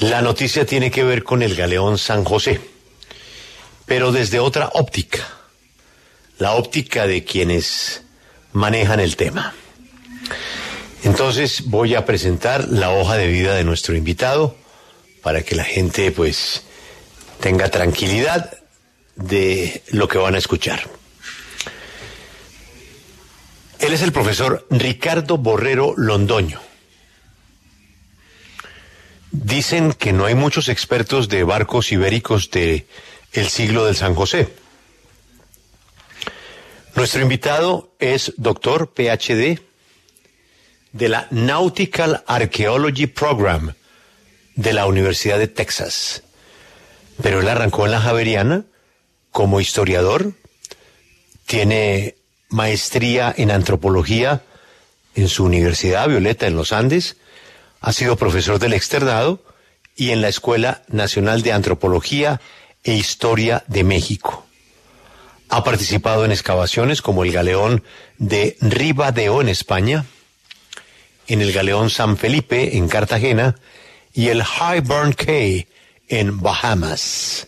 La noticia tiene que ver con el galeón San José, pero desde otra óptica, la óptica de quienes manejan el tema. Entonces voy a presentar la hoja de vida de nuestro invitado para que la gente pues tenga tranquilidad de lo que van a escuchar. Él es el profesor Ricardo Borrero Londoño. Dicen que no hay muchos expertos de barcos ibéricos de el siglo del San José. Nuestro invitado es doctor PhD de la Nautical Archaeology Program de la Universidad de Texas. Pero él arrancó en la Javeriana como historiador, tiene maestría en antropología en su Universidad Violeta en los Andes, ha sido profesor del externado y en la Escuela Nacional de Antropología e Historia de México. Ha participado en excavaciones como el galeón de Ribadeo en España, en el galeón San Felipe en Cartagena y el Highburn Cay en Bahamas.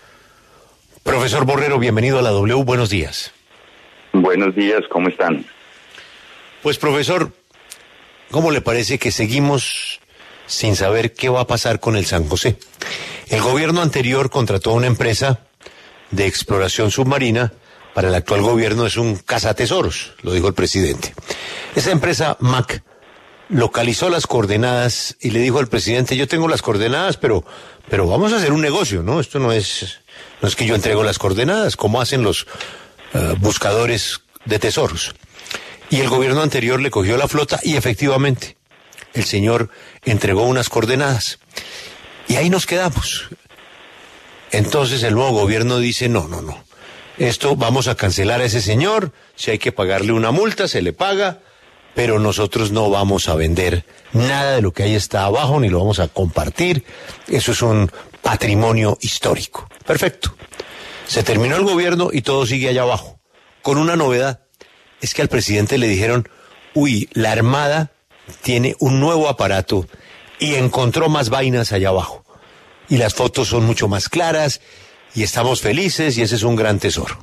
Profesor Borrero, bienvenido a la W, buenos días. Buenos días, ¿cómo están? Pues profesor, ¿cómo le parece que seguimos sin saber qué va a pasar con el San José? El gobierno anterior contrató a una empresa de exploración submarina, para el actual gobierno es un cazatesoros, lo dijo el presidente. Esa empresa MAC localizó las coordenadas y le dijo al presidente, yo tengo las coordenadas, pero vamos a hacer un negocio, ¿no? Esto no es que yo entrego las coordenadas, como hacen los buscadores de tesoros. Y el gobierno anterior le cogió la flota y efectivamente el señor entregó unas coordenadas. Y ahí nos quedamos. Entonces el nuevo gobierno dice, no. Esto vamos a cancelar a ese señor, si hay que pagarle una multa, se le paga, pero nosotros no vamos a vender nada de lo que ahí está abajo, ni lo vamos a compartir. Eso es un patrimonio histórico. Perfecto. Se terminó el gobierno y todo sigue allá abajo. Con una novedad, es que al presidente le dijeron, la Armada tiene un nuevo aparato y encontró más vainas allá abajo. Y las fotos son mucho más claras y estamos felices y ese es un gran tesoro.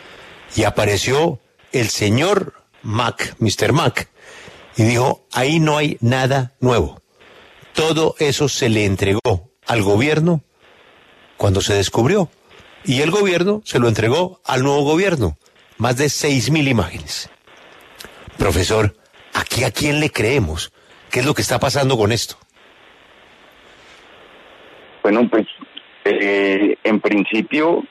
Y apareció el señor Mac, Mr. Mac, y dijo, ahí no hay nada nuevo. Todo eso se le entregó al gobierno cuando se descubrió. Y el gobierno se lo entregó al nuevo gobierno. Más de 6.000 imágenes. Profesor, ¿aquí a quién le creemos? ¿Qué es lo que está pasando con esto? Bueno, pues en principio,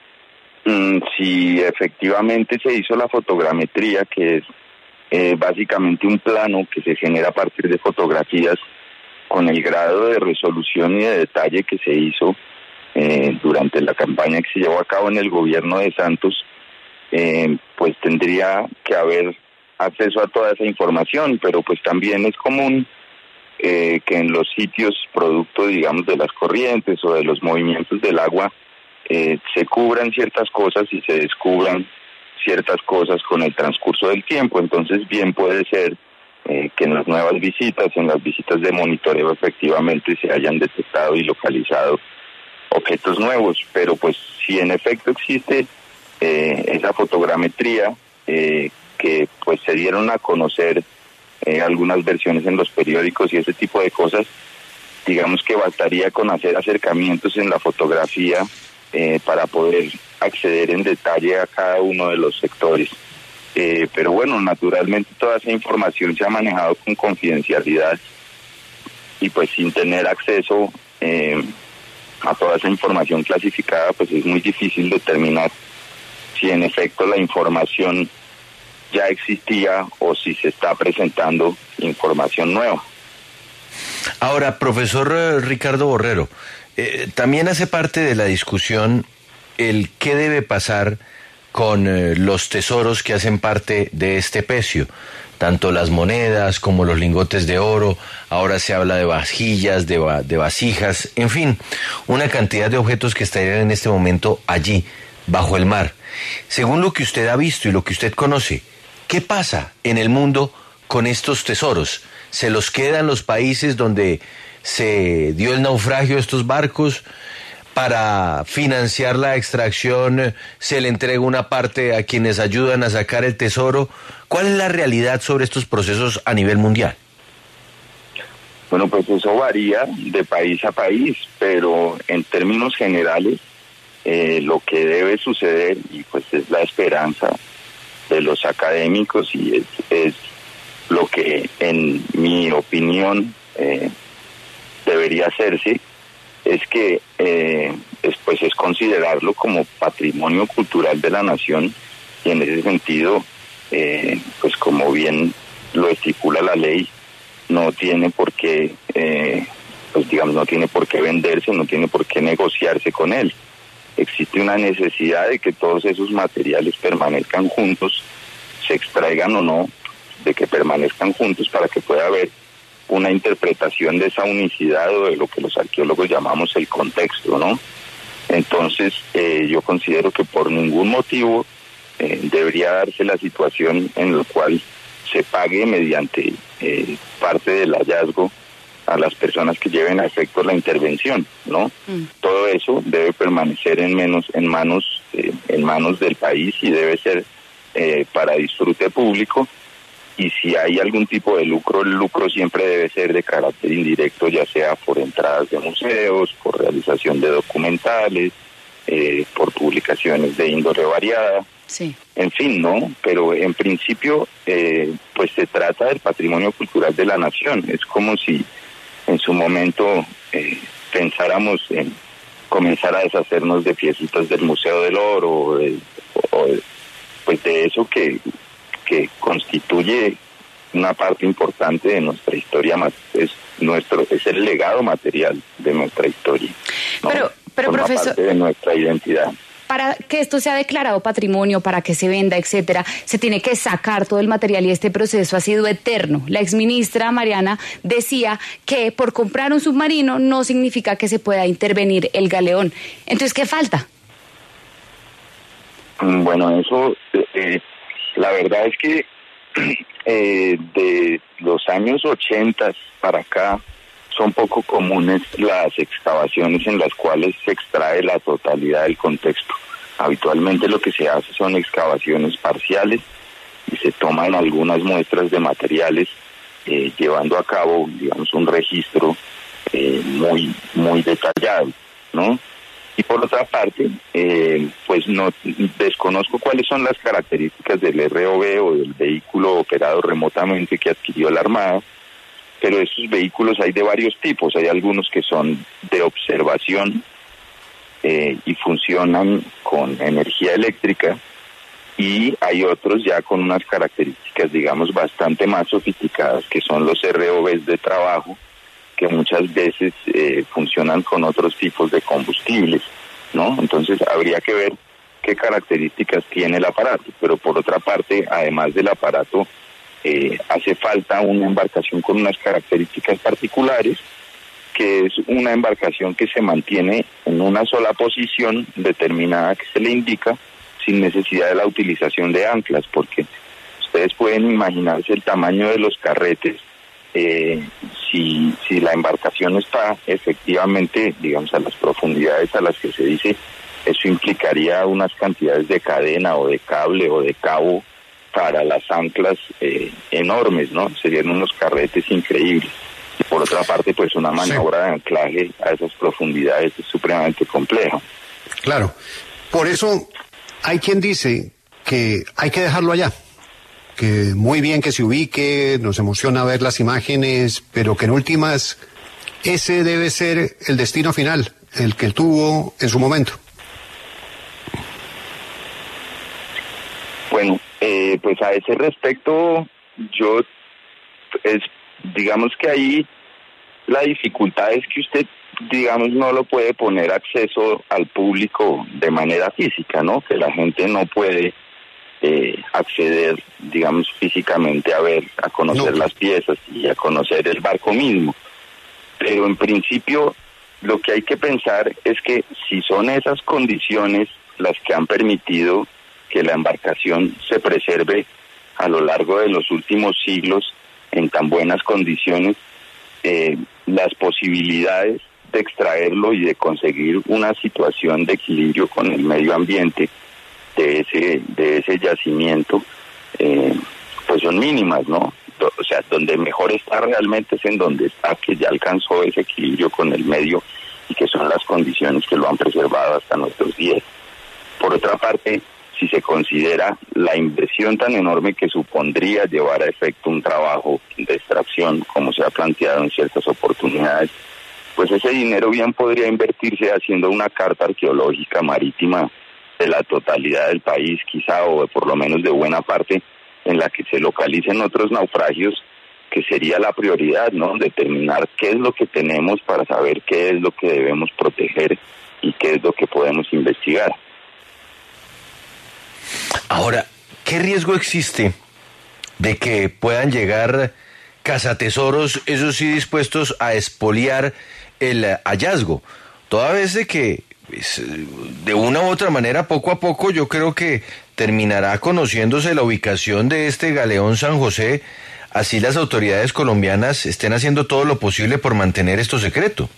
si efectivamente se hizo la fotogrametría, que es básicamente un plano que se genera a partir de fotografías con el grado de resolución y de detalle que se hizo durante la campaña que se llevó a cabo en el gobierno de Santos, pues tendría que haber acceso a toda esa información, pero pues también es común que en los sitios producto, digamos, de las corrientes o de los movimientos del agua se cubran ciertas cosas y se descubran ciertas cosas con el transcurso del tiempo. Entonces bien puede ser que en las nuevas visitas, en las visitas de monitoreo efectivamente se hayan detectado y localizado objetos nuevos, pero pues si en efecto existe esa fotogrametría que pues se dieron a conocer algunas versiones en los periódicos y ese tipo de cosas, digamos que bastaría con hacer acercamientos en la fotografía para poder acceder en detalle a cada uno de los sectores. Pero bueno, naturalmente toda esa información se ha manejado con confidencialidad y pues sin tener acceso a toda esa información clasificada, pues es muy difícil determinar si en efecto la información ya existía o si se está presentando información nueva. Ahora, profesor Ricardo Borrero, también hace parte de la discusión el qué debe pasar con los tesoros que hacen parte de este pecio, tanto las monedas como los lingotes de oro. Ahora se habla de vajillas, de vasijas, en fin, una cantidad de objetos que estarían en este momento allí, bajo el mar. Según lo que usted ha visto y lo que usted conoce, ¿qué pasa en el mundo con estos tesoros? ¿Se los quedan los países donde se dio el naufragio de estos barcos. Para financiar la extracción se le entrega una parte a quienes ayudan a sacar el tesoro. ¿Cuál es la realidad sobre estos procesos a nivel mundial? Bueno, pues eso varía de país a país, pero en términos generales lo que debe suceder, y pues es la esperanza de los académicos y es lo que en mi opinión debería hacerse, es que después es considerarlo como patrimonio cultural de la nación, y en ese sentido, pues como bien lo estipula la ley, no tiene por qué, pues digamos, no tiene por qué venderse, no tiene por qué negociarse con él. Existe una necesidad de que todos esos materiales permanezcan juntos, se extraigan o no, de que permanezcan juntos para que pueda haber una interpretación de esa unicidad o de lo que los arqueólogos llamamos el contexto, ¿no? Entonces, yo considero que por ningún motivo debería darse la situación en la cual se pague mediante parte del hallazgo a las personas que lleven a efecto la intervención, ¿no? Todo eso debe permanecer en manos del país y debe ser para disfrute público. Y si hay algún tipo de lucro, el lucro siempre debe ser de carácter indirecto, ya sea por entradas de museos, por realización de documentales, por publicaciones de índole variada. Sí. En fin, ¿no? Pero en principio, pues se trata del patrimonio cultural de la nación. Es como si en su momento pensáramos en comenzar a deshacernos de piecitas del Museo del Oro, pues de eso que constituye una parte importante de nuestra historia, es el legado material de nuestra historia, ¿no? Pero profesor, parte de nuestra identidad. Para que esto sea declarado patrimonio, para que se venda, etcétera, se tiene que sacar todo el material y este proceso ha sido eterno. La exministra Mariana decía que por comprar un submarino no significa que se pueda intervenir el galeón. Entonces, ¿qué falta? Bueno, eso, la verdad es que de los años 80 para acá son poco comunes las excavaciones en las cuales se extrae la totalidad del contexto. Habitualmente lo que se hace son excavaciones parciales y se toman algunas muestras de materiales, llevando a cabo, digamos, un registro muy, muy detallado, ¿no? Y por otra parte, pues no desconozco cuáles son las características del ROV o del vehículo operado remotamente que adquirió la Armada, pero estos vehículos hay de varios tipos. Hay algunos que son de observación y funcionan con energía eléctrica, y hay otros ya con unas características, digamos, bastante más sofisticadas, que son los ROVs de trabajo, que muchas veces funcionan con otros tipos de combustibles, ¿no? Entonces habría que ver qué características tiene el aparato, pero por otra parte, además del aparato, hace falta una embarcación con unas características particulares, que es una embarcación que se mantiene en una sola posición determinada que se le indica, sin necesidad de la utilización de anclas, porque ustedes pueden imaginarse el tamaño de los carretes. Si la embarcación está efectivamente, digamos, a las profundidades a las que se dice, eso implicaría unas cantidades de cadena o de cable o de cabo para las anclas enormes, ¿no? Serían unos carretes increíbles. Y por otra parte, pues una maniobra de anclaje a esas profundidades es supremamente compleja. Claro. Por eso hay quien dice que hay que dejarlo allá, que muy bien que se ubique, nos emociona ver las imágenes, pero que en últimas ese debe ser el destino final, el que tuvo en su momento. Bueno, pues a ese respecto, digamos que ahí la dificultad es que usted, digamos, no lo puede poner acceso al público de manera física, ¿no? Que la gente no puede acceder, digamos, físicamente a conocer las piezas y a conocer el barco mismo. Pero en principio lo que hay que pensar es que si son esas condiciones las que han permitido que la embarcación se preserve a lo largo de los últimos siglos en tan buenas condiciones, las posibilidades de extraerlo y de conseguir una situación de equilibrio con el medio ambiente de ese yacimiento, pues son mínimas, ¿no? O sea, donde mejor está realmente es en donde está, que ya alcanzó ese equilibrio con el medio y que son las condiciones que lo han preservado hasta nuestros días. Por otra parte, si se considera la inversión tan enorme que supondría llevar a efecto un trabajo de extracción, como se ha planteado en ciertas oportunidades, pues ese dinero bien podría invertirse haciendo una carta arqueológica marítima de la totalidad del país, quizá, o por lo menos de buena parte, en la que se localicen otros naufragios, que sería la prioridad, ¿no? Determinar qué es lo que tenemos para saber qué es lo que debemos proteger y qué es lo que podemos investigar. Ahora, ¿qué riesgo existe de que puedan llegar cazatesoros, esos sí dispuestos a expoliar el hallazgo? Toda vez de que, pues, de una u otra manera, poco a poco, yo creo que terminará conociéndose la ubicación de este galeón San José, así las autoridades colombianas estén haciendo todo lo posible por mantener esto secreto.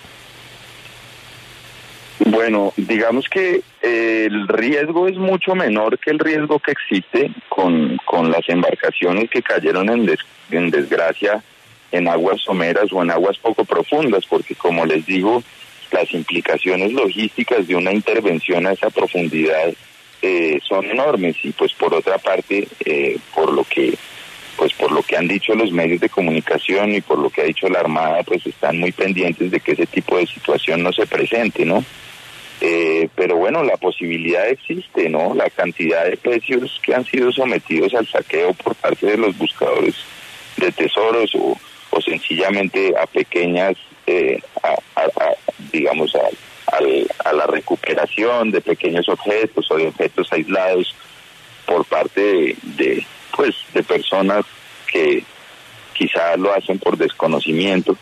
Bueno, digamos que el riesgo es mucho menor que el riesgo que existe con las embarcaciones que cayeron en desgracia en aguas someras o en aguas poco profundas, porque como les digo, las implicaciones logísticas de una intervención a esa profundidad son enormes, y pues por otra parte, por lo que han dicho los medios de comunicación y por lo que ha dicho la Armada, pues están muy pendientes de que ese tipo de situación no se presente, ¿no? Pero bueno, la posibilidad existe, ¿no? La cantidad de precios que han sido sometidos al saqueo por parte de los buscadores de tesoros o sencillamente a pequeñas, digamos, a la recuperación de pequeños objetos o de objetos aislados por parte de personas que quizás lo hacen por desconocimiento,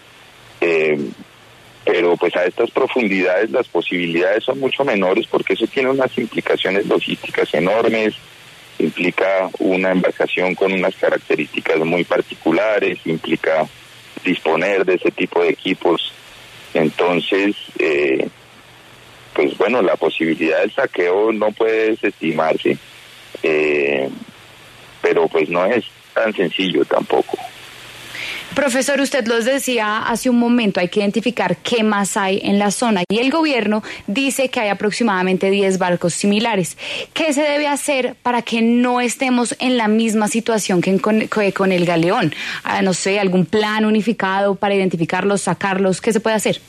pero pues a estas profundidades las posibilidades son mucho menores, porque eso tiene unas implicaciones logísticas enormes, implica una embarcación con unas características muy particulares, implica disponer de ese tipo de equipos. Entonces, pues bueno, la posibilidad del saqueo no puede desestimarse, pero pues no es tan sencillo tampoco. Profesor, usted los decía hace un momento, hay que identificar qué más hay en la zona, y el gobierno dice que hay aproximadamente 10 barcos similares. ¿Qué se debe hacer para que no estemos en la misma situación que con el galeón? No sé, algún plan unificado para identificarlos, sacarlos, ¿qué se puede hacer?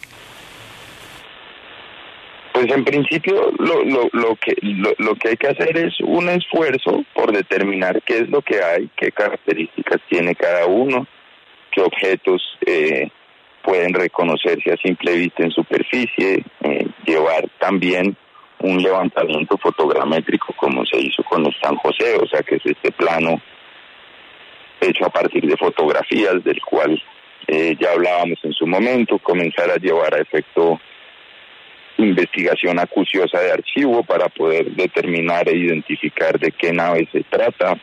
Pues en principio lo que hay que hacer es un esfuerzo por determinar qué es lo que hay, qué características tiene cada uno, qué objetos pueden reconocerse a simple vista en superficie, llevar también un levantamiento fotogramétrico como se hizo con el San José, o sea que es este plano hecho a partir de fotografías del cual ya hablábamos en su momento, comenzar a llevar a efecto investigación acuciosa de archivo para poder determinar e identificar de qué nave se trata.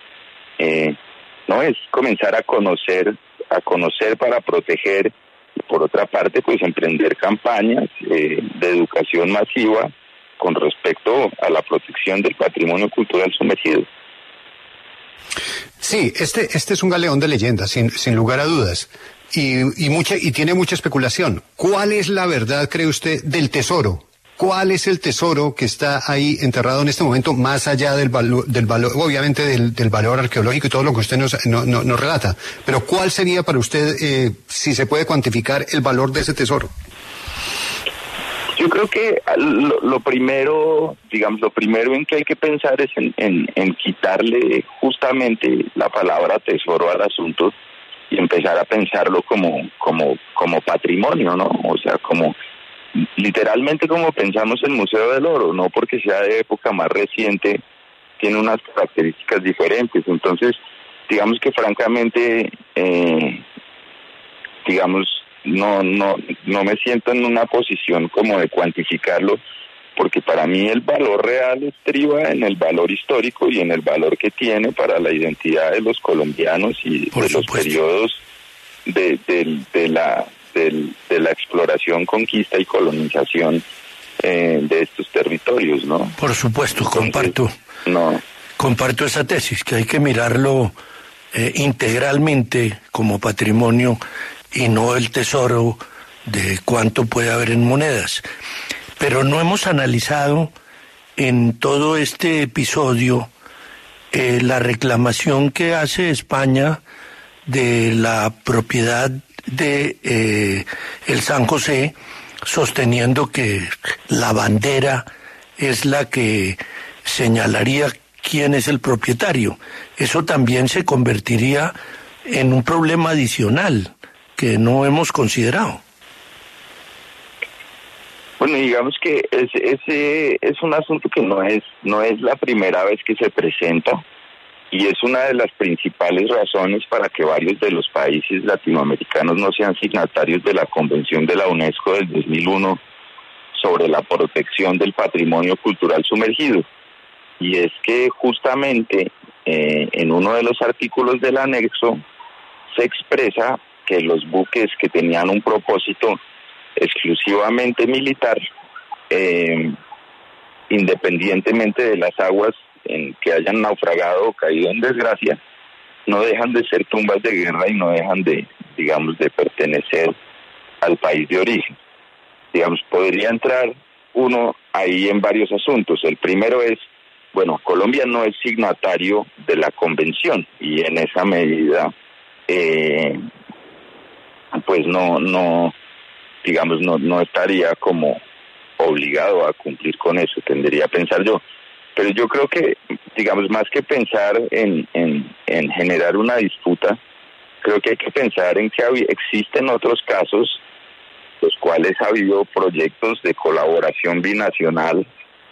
No es comenzar a conocer para proteger, y por otra parte pues emprender campañas de educación masiva con respecto a la protección del patrimonio cultural sumergido. Sí, este es un galeón de leyenda, sin lugar a dudas, y tiene mucha especulación. ¿Cuál es la verdad, cree usted, del tesoro? ¿Cuál es el tesoro que está ahí enterrado en este momento, más allá del valor, obviamente del valor arqueológico y todo lo que usted nos relata? Pero ¿cuál sería para usted, si se puede cuantificar, el valor de ese tesoro? Yo creo que lo primero en que hay que pensar es en quitarle justamente la palabra tesoro al asunto y empezar a pensarlo como patrimonio, ¿no? O sea, literalmente como pensamos el Museo del Oro, no porque sea de época más reciente, tiene unas características diferentes. Entonces, digamos que francamente, no me siento en una posición como de cuantificarlo, porque para mí el valor real estriba en el valor histórico y en el valor que tiene para la identidad de los colombianos y de los periodos de de la exploración, conquista y colonización de estos territorios, ¿no? Por supuesto, Entonces, comparto esa tesis, que hay que mirarlo integralmente como patrimonio y no el tesoro de cuánto puede haber en monedas. Pero no hemos analizado en todo este episodio la reclamación que hace España de la propiedad de el San José, sosteniendo que la bandera es la que señalaría quién es el propietario. Eso también se convertiría en un problema adicional que no hemos considerado. Bueno, digamos que ese es un asunto que no es la primera vez que se presenta, y es una de las principales razones para que varios de los países latinoamericanos no sean signatarios de la Convención de la UNESCO del 2001 sobre la protección del patrimonio cultural sumergido. Y es que justamente en uno de los artículos del anexo se expresa que los buques que tenían un propósito exclusivamente militar, independientemente de las aguas en que hayan naufragado o caído en desgracia, no dejan de ser tumbas de guerra y no dejan de pertenecer al país de origen. Digamos, podría entrar uno ahí en varios asuntos. El primero es, bueno, Colombia no es signatario de la convención y en esa medida, pues no estaría como obligado a cumplir con eso, tendría a pensar yo. Pero yo creo que, digamos, más que pensar en generar una disputa, creo que hay que pensar en que existen otros casos, los cuales ha habido proyectos de colaboración binacional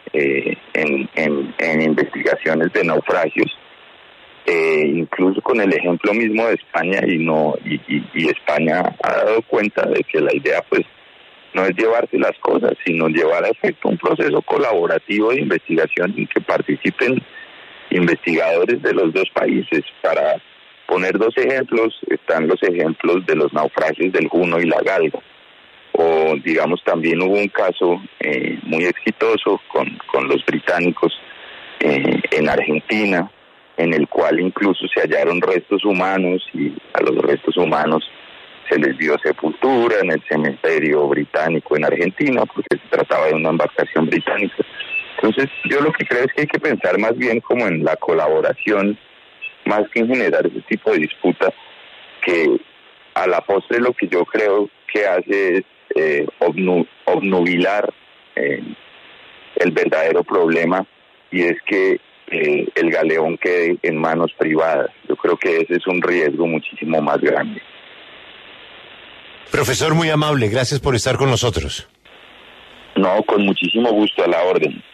en investigaciones de naufragios, incluso con el ejemplo mismo de España, y España ha dado cuenta de que la idea, pues, no es llevarse las cosas, sino llevar a efecto un proceso colaborativo de investigación en que participen investigadores de los dos países. Para poner dos ejemplos, están los ejemplos de los naufragios del Juno y la Galga. O, digamos, también hubo un caso muy exitoso con los británicos en Argentina, en el cual incluso se hallaron restos humanos y a los restos humanos se les dio sepultura en el cementerio británico en Argentina, porque se trataba de una embarcación británica. Entonces, yo lo que creo es que hay que pensar más bien como en la colaboración, más que en generar ese tipo de disputa, que a la postre lo que yo creo que hace es obnubilar el verdadero problema, y es que el galeón quede en manos privadas. Yo creo que ese es un riesgo muchísimo más grande. Profesor, muy amable, gracias por estar con nosotros. No, con muchísimo gusto, a la orden.